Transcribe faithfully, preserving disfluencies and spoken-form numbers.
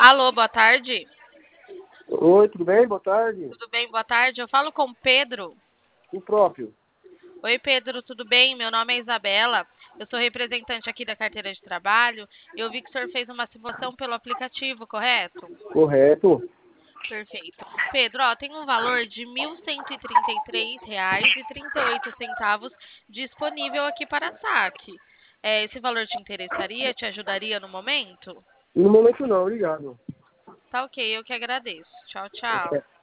Alô, boa tarde. Oi, tudo bem? Boa tarde. Tudo bem? Boa tarde. Eu falo com o Pedro. O próprio. Oi, Pedro, tudo bem? Meu nome é Isabela. Eu sou representante aqui da carteira de trabalho. Eu vi que o senhor fez uma simulação pelo aplicativo, correto? Correto. Perfeito. Pedro, ó, tem um valor de mil cento e trinta e três reais e trinta e oito centavos disponível aqui para saque. É, esse valor te interessaria? Te ajudaria no momento? No momento não, obrigado. Tá ok, eu que agradeço. Tchau, tchau.